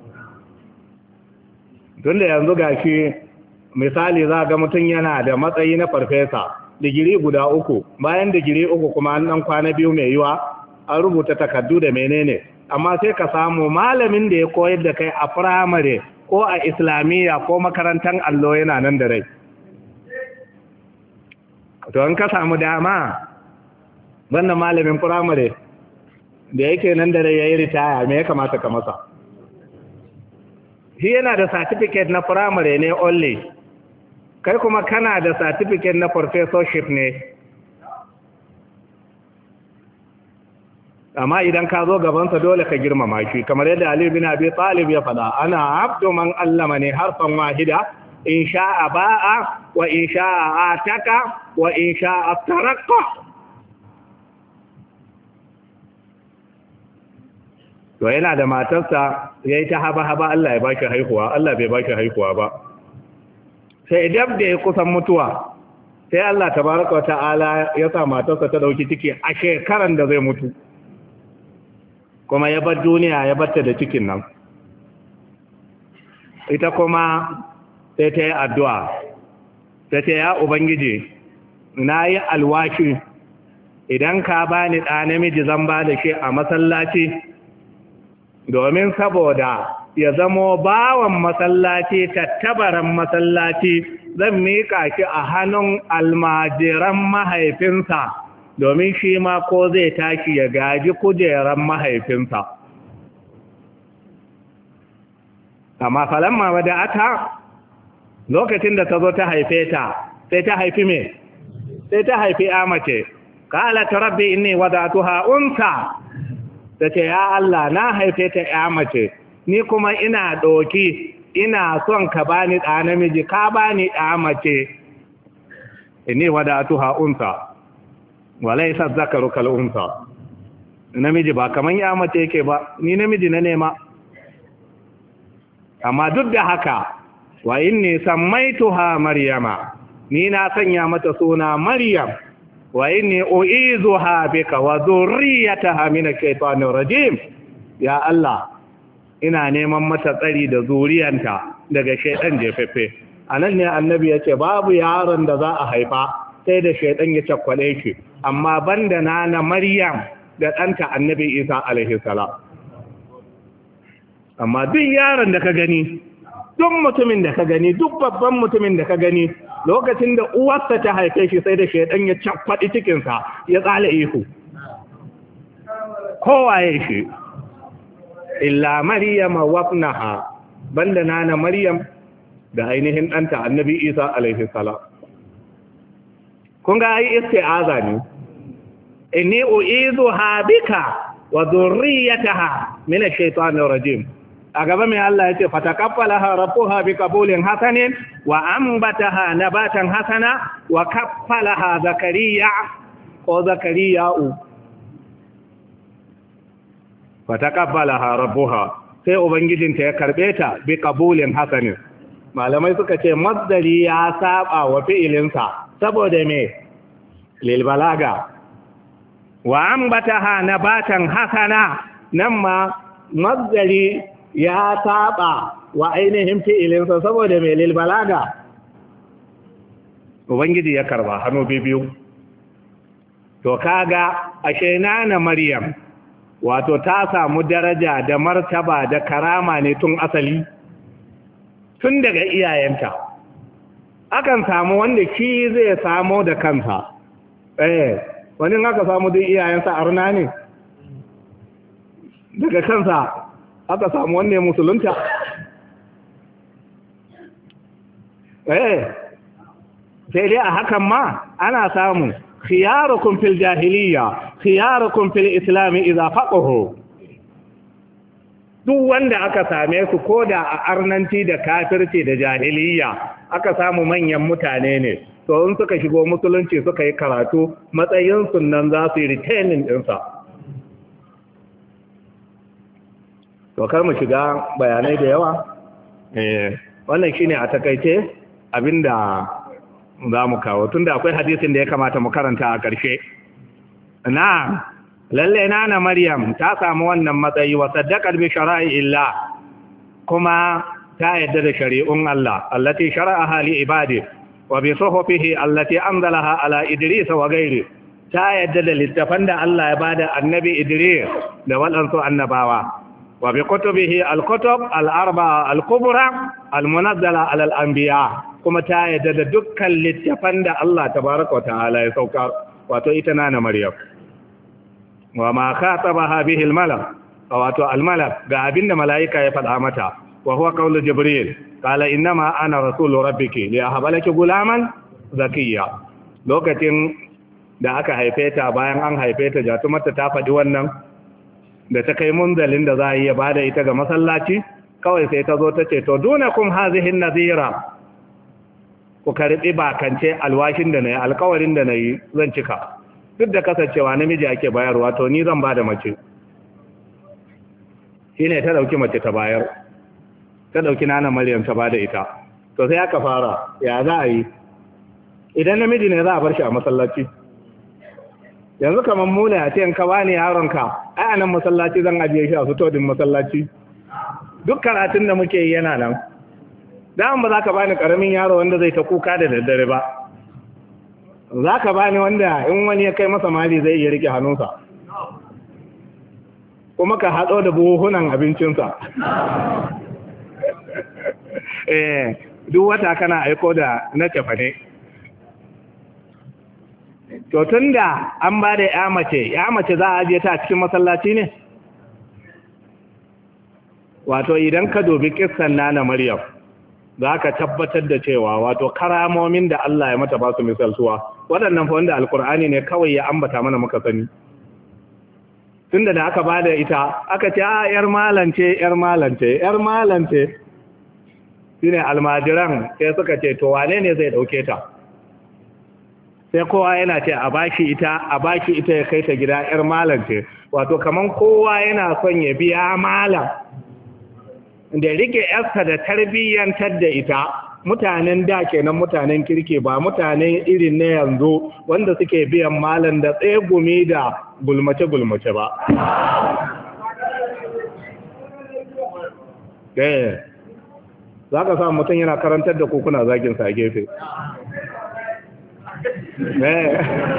tun da yanzu ga shi misali za ga mutum yana da matsayi na farfesa digiri guda uku bayan digiri uku kuma an ɗan kwana biyu mai yiwa an rubuta takardu da menene amma sai ka samu malamin da ya koyar da kai a firamare ko a islamiyya ko makarantar allo yana nan da rai to in ka samu dama wannan malamin firamare da yake nan da rai ya yi ritaya me ya kamata ka masa shi yana da certificate na firamare ne only kai kuma kana da certificate na professorship ne amma idan ka zo gabansa dole ka girmama shi kamar yadda Ali bin Abi Talib ya faɗa ana abdu man allama ne harfan wahida in sha'a ba'a wa in sha'a ataka wa in sha'a taraqqa to yana da matarsa yayi ta haba haba Allah ya baki haihuwa Allah bai baki haihuwa ba sai dab da ya kusan mutuwa sai Allah tabaraka wa ta'ala ya sa matarsa ta dauki ciki a shekaran da zai mutu kuma ya bar duniya ya barta da cikin nan ita kuma sai ta yi addu'a ta ce ya ubangiji na yi alwashi idan ka bani ɗa namiji zan ba da shi a masallaci domin saboda ya zamo bawan masallaci tattabaran masallaci zan miƙa shi a hannun almajiran mahaifinsa domin shi ma ko zai tashi ya gaji kujeran mahaifinsa amma falamma wadda ata lokacin da ta zo ta haife ta sai ta haifi me sai ta haifi amace qalat rabbi inni wada'tuha unsa tace ya Allah na haife ta amace ni kuma ina doki ina son ka bani da namiji ka bani amace inni wada'tuha unsa walaysa dhakaru kal unsa namiji ba kaman amace yake ba ni namiji na nema amma duk da haka wa inni sammaituha maryama ni na sanya mata suna maryam wa inni uizuha bika wa dhurriyyataha min ash-shaytanir rajim ya Allah ina neman mata tsari da zuriyanta daga shaytan jefefe anan ne annabi yace babu yaron da za a haifa sai da shaytan ya cakwale shi amma banda nana maryam da ɗanta annabi isa alaihi salam amma duk yaron da ka gani duk mutumin da ka gani duk babban mutumin da ka gani lokacin da uwarsa ta haife shi sai da shaidan ya cakwaɗi cikinsa ya tsala ihu kowaye shi illa maryama wafnaha banda nana maryam da ainihin ɗanta annabi isa alaihi salam kun ga ai isti'aza ne inni u'izuha bika wa dhurriyyataha min ash-shaytanir rajim a gaba mai Allah ya ce fatakaffalaha rabbuha bi qabulin hasanin wa ambataha nabatan hasana wa kaffalaha zakariya ko zakariya'u fatakaffalaha rabbuha sai ubangijinta ya karbe ta bi qabulin hasanin malamai suka ce masdari ya saba wa fi'ilinsa saboda me lil balaga wa ambataha nabatan hasana nan ma masdari ya saba wa ainihin fi'ilinsa saboda mai lilbalaga ubangiji ya karba hannu biyu to kaga ashe nana maryam wato ta samu daraja da martaba da karama ne tun asali tun daga iyayenta akan samu wanda shi zai samu da kansa eh wani aka samu duk iyayensa arna ne daga kansa aka samu wanne musulunta eh sai dai a hakan ma ana samu khiyarukum fil jahiliya khiyarukum fil islam idza faqahu duk wanda aka same su ko da a arnanci da kafirci da jahiliya aka samu manyan mutane ne to in suka shigo musulunci suka yi karatu matsayin sunan za su yi retaining ɗinsa. To kar mu shiga bayanai da yawa eh wannan shine a takaice abinda za mu kawo tunda akwai hadisin da ya kamata mu karanta a ƙarshe. Na lalle nana Maryam ta samu wannan matsayi wa saddaqat bi shara'i kuma ta yadda da shari'un Allah allati shara'aha li ibadi wa bi suhufihi allati anzalaha ala Idris wa ghairi ta yadda da littafan da Allah ya bada annabi Idris da wadansu annabawa wa bi kutubihi al-kutub al-arba'a al-kubra al-munazzala ala al-anbiya kuma ta yadda da dukkan littafan da Allah tabaraka wa ta'ala ya sauka wato ita nana Maryam wa ma khatabaha bihi al-malak wato al-malak ga abinda malaika ya faɗa mata wa huwa qawlu jibril qala innama ana rasulu rabbiki li ahbalaki gulaman zakiyya lokacin da aka haife ta bayan an haife ta jatumarta ta faɗi wannan da ta kai munzalin da za a iya bada ita ga masallaci kawai sai ta zo ta ce to dunakum hazihi nazira ku karbi bakance alwashin da nayi alƙawarin da nayi zan cika duk da kasancewa namiji ake bayarwa to ni zan bada mace shine ta dauki mace ta bayar ta dauki nana Maryam ta bada ita to sai aka fara ya za a yi idan namiji ne za a bar shi a masallaci yanzu kamar mu ne a ce in ka bani yaronka ai anan masallaci zan ajiye shi a fito din masallaci duk karatun da muke yi yana nan dan ba za ka bani karamin yaro wanda zai ta kuka da daddare ba za ka bani wanda in wani ya kai masa mali zai iya rike hannunsa kuma ka haɗo da buhunan abincinsa eh duk wata kana aiko da na cefane to tun da an ba da ya mace ya mace za a ajiye ta a cikin masallaci ne wato idan ka dubi kissan nana Maryam za ka tabbatar da cewa wato karamomin da Allah ya mata ba su misaltuwa waɗannan fa wanda alkur'ani ne kawai ya ambata mana muka sani tunda da aka bada ita aka ce a yar malance yar malance yar malance shine almajiran sai suka ce to wane ne zai dauke ta sai kowa yana ce a bashi ita a bashi ita ya kai ta gida yar malance wato kaman kowa yana son ya biya malam da rike yarsa da tarbiyyantar da ita mutanen da kenan mutanen kirki ba mutanen irin na yanzu wanda suke biyan malam da tsegumi da gulmace-gulmace ba. Eh, za ka samu mutum yana karantar da kukuna zaginsa a gefe. Eh.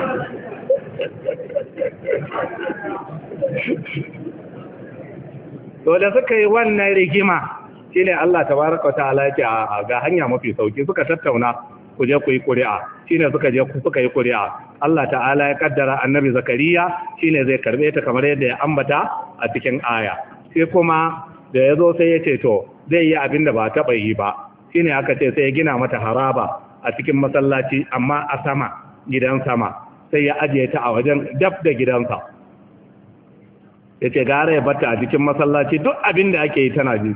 To da suka yi wannan rigima shine Allah tabaraka wa ta'ala yake a ga hanya mafi sauki suka tattauna ku je ku yi ƙuri'a shine suka je suka yi ƙuri'a Allah ta'ala ya kaddara annabi Zakariya shine zai karbe ta kamar yadda ya ambata a cikin aya sai kuma da yazo sai ya ce to zai yi abin da ba taɓa yi ba shine aka ce sai ya gina mata haraba a cikin masallaci amma a sama gidan sama sai ya ajiye ta a wajen dab da gidansa ya ce gara ya bata a cikin masallaci duk abin da ake yi tana ji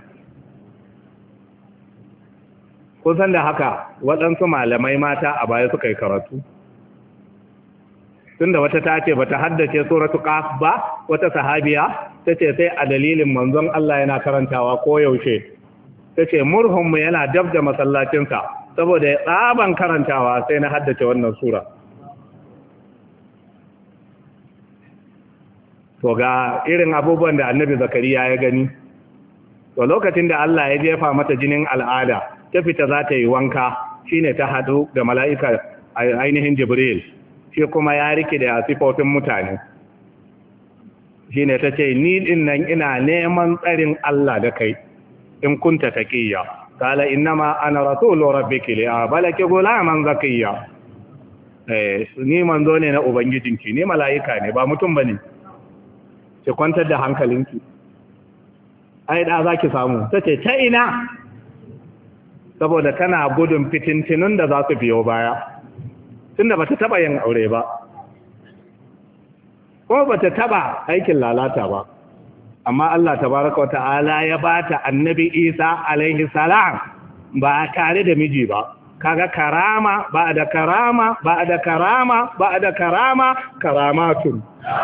kusan da haka waɗansu malamai mata a baya suka yi karatu tun da wata ta ce ba ta haddace suratu qaf ba wata sahabiya ta ce sai a dalilin manzon Allah yana karantawa ko yaushe ta ce murhunmu yana dab da masallacinsa saboda ya tsaban karantawa sai na haddace wannan sura to ga irin abubuwan da annabi Zakariya ya gani to lokacin da Allah ya jefa mata jinin al'ada ta fita za ta yi wanka shine ta hadu da mala'ika ainihin Jibril shi kuma ya rike da sifofin mutane shine ta ce ni din nan ina neman tsarin Allah da kai in kunta taqiyya qala innama ana rasulu rabbiki li abalaki gulaman zakiyya eh ni manzo ne na ubangijinki ni mala'ika ne ba mutum bane ki kwantar da hankalinki ai da za ki samu ta ce ta ina saboda tana gudun fitintinun da za su biyo baya tunda ba ta taɓa yin aure ba ko bata taba aikin lalata ba amma Allah tabaraka wa ta'ala ya bata annabi Isa alaihi salam ba tare da miji ba kaga karama ba da karama ba da karama ba da karama karamatun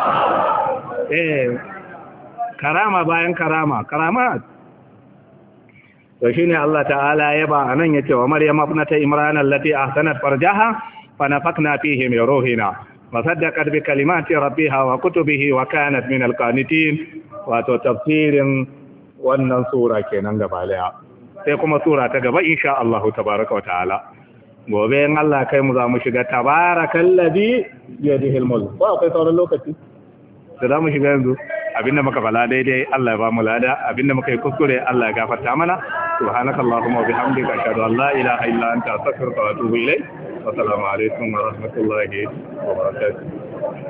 eh karama bayan karama karamat to shine Allah ta'ala ya ba anan yace wa maryam ibnata imran allati ahsanat farjaha fa nafakna fihi min ruhina wa saddaqat bi kalimati rabbiha wa kutubihi wa kanat min alqanitin wato tafsirin wannan sura kenan gaba daya sai kuma sura ta gaba insha Allah tabaaraka wa ta'ala gobe in Allah kai mu za mu shiga tabarakallazi biyadihi almulk ba akwai sauran lokaci da za mu shiga yanzu abinda muka fala daidai Allah ya ba mu lada abinda muka yi kuskure Allah ya gafarta mana subhanakallahumma wa bihamdika ashhadu an la ilaha illa anta astaghfiruka wa atubu ilayk wa assalamu alaikum wa rahmatullahi wa barakatuh